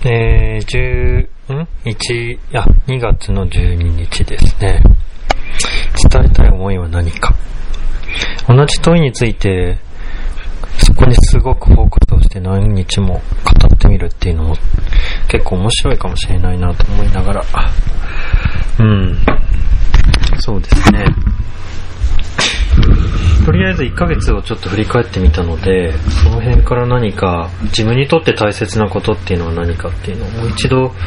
2月の12日ですね。伝えたい思いは何か。同じ問いについて、そこにすごくフォーカスをして何日も語ってみるっていうのも結構面白いかもしれないなと思いながら。そうですね。とりあえず1ヶ月をちょっと振り返ってみたので、その辺から何か自分にとって大切なことっていうのは何かっていうのをもう一度、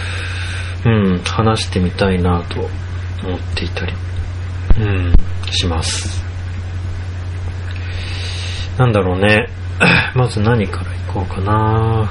話してみたいなと思っていたり、します。なんだろうね。まず何からいこうかな。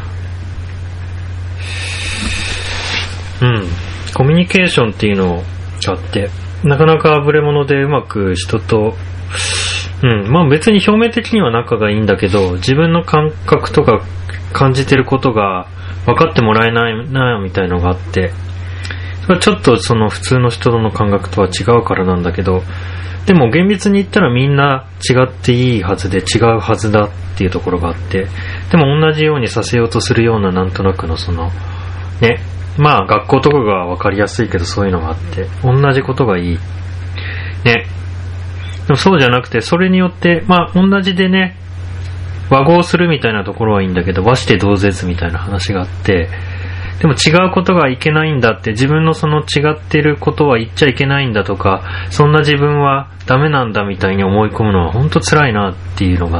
コミュニケーションっていうのがあって、なかなかあぶれ者でうまく人と別に表面的には仲がいいんだけど、自分の感覚とか感じてることが分かってもらえないなみたいのがあって、それはちょっとその普通の人の感覚とは違うからなんだけど、でも厳密に言ったらみんな違っていいはずで違うはずだっていうところがあって、でも同じようにさせようとするようななんとなくのそのね、学校とかが分かりやすいけどそういうのがあって、同じことがいいね。でもそうじゃなくて、それによって同じでね、和合するみたいなところはいいんだけど、和して同絶みたいな話があって、でも違うことがいけないんだって、自分のその違ってることは言っちゃいけないんだとか、そんな自分はダメなんだみたいに思い込むのは本当辛いなっていうのがあって、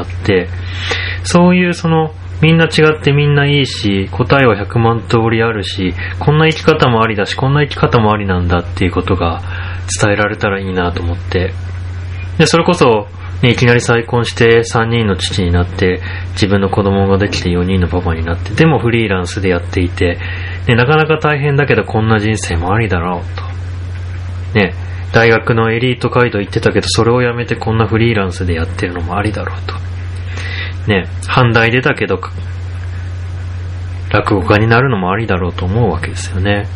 そういうそのみんな違ってみんないいし、答えは100万通りあるし、こんな生き方もありだし、こんな生き方もありなんだっていうことが伝えられたらいいなと思って、でそれこそいきなり再婚して3人の父になって、自分の子供ができて4人のパパになって、でもフリーランスでやっていて、なかなか大変だけどこんな人生もありだろうと。大学のエリート街道行ってたけど、それをやめてこんなフリーランスでやってるのもありだろうと。阪大出たけど落語家になるのもありだろうと思うわけですよね。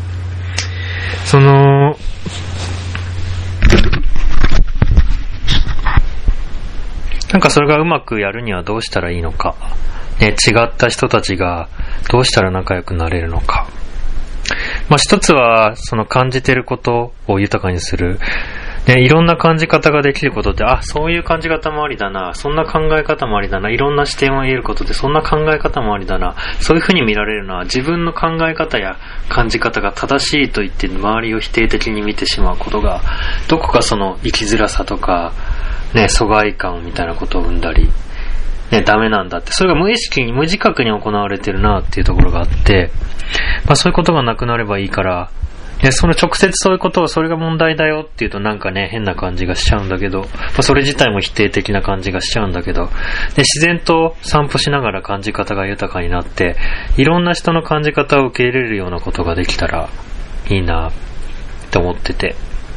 なんかそれがうまくやるにはどうしたらいいのか、違った人たちがどうしたら仲良くなれるのか。一つはその感じてることを豊かにする、いろんな感じ方ができることで、そういう感じ方もありだな、そんな考え方もありだな、いろんな視点を得ることでそんな考え方もありだな、そういうふうに見られるのは自分の考え方や感じ方が正しいと言って周りを否定的に見てしまうことが、どこかその生きづらさとか疎外感みたいなことを生んだり、ダメなんだって、それが無意識に無自覚に行われてるなっていうところがあって、そういうことがなくなればいいから、その直接そういうことを、それが問題だよっていうとなんか変な感じがしちゃうんだけど、それ自体も否定的な感じがしちゃうんだけど、自然と散歩しながら感じ方が豊かになって、いろんな人の感じ方を受け入れるようなことができたらいいなって思ってて、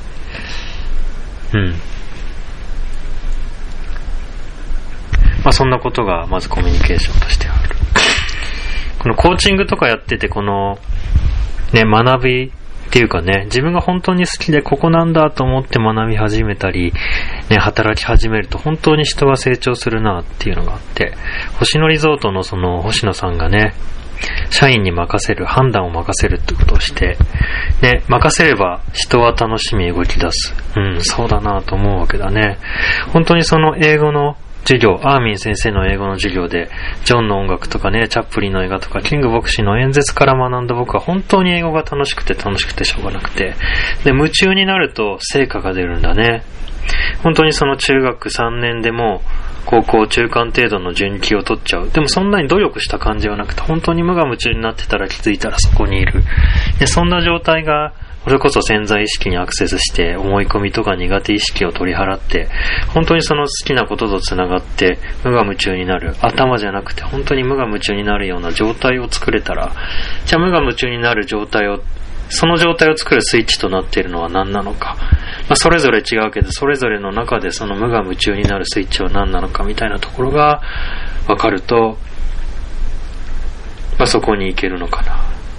そんなことがまずコミュニケーションとしてある。このコーチングとかやってて、この学びっていうか自分が本当に好きでここなんだと思って学び始めたり働き始めると、本当に人は成長するなっていうのがあって、星野リゾートのその星野さんが社員に任せる、判断を任せるってことをして任せれば人は楽しみ動き出す。そうだなと思うわけだね。本当にその英語の授業、アーミン先生の英語の授業で、ジョンの音楽とかチャップリンの映画とか、キング牧師の演説から学んだ僕は本当に英語が楽しくてしょうがなくて、夢中になると成果が出るんだね。本当にその中学3年でも高校中間程度の順位を取っちゃう。でもそんなに努力した感じはなくて、本当に無我夢中になってたら気づいたらそこにいる。そんな状態がそれこそ潜在意識にアクセスして、思い込みとか苦手意識を取り払って、本当にその好きなこととつながって無我夢中になる、頭じゃなくて本当に無我夢中になるような状態を作れたら、じゃあ無我夢中になる状態を、その状態を作るスイッチとなっているのは何なのか、それぞれ違うけど、それぞれの中でその無我夢中になるスイッチは何なのかみたいなところが分かると、そこに行けるのかな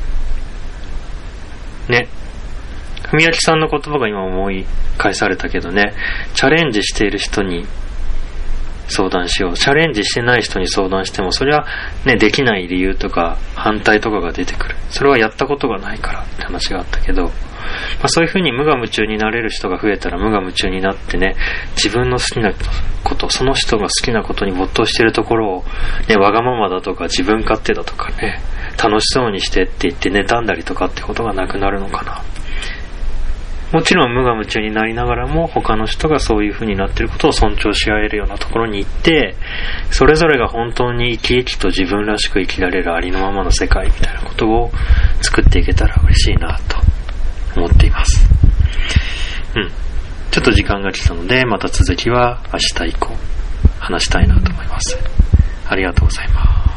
文明さんの言葉が今思い返されたけどチャレンジしている人に相談しよう。チャレンジしてない人に相談しても、それはね、できない理由とか反対とかが出てくる。それはやったことがないからって話があったけど、そういう風に無我夢中になれる人が増えたら無我夢中になってね、自分の好きなこと、その人が好きなことに没頭しているところを、ね、わがままだとか自分勝手だとかね、楽しそうにしてって言って妬んだりとかってことがなくなるのかな。もちろん無我夢中になりながらも他の人がそういう風になっていることを尊重し合えるようなところに行って、それぞれが本当に生き生きと自分らしく生きられるありのままの世界みたいなことを作っていけたら嬉しいなと思っています。ちょっと時間が来たので、また続きは明日以降話したいなと思います。ありがとうございます。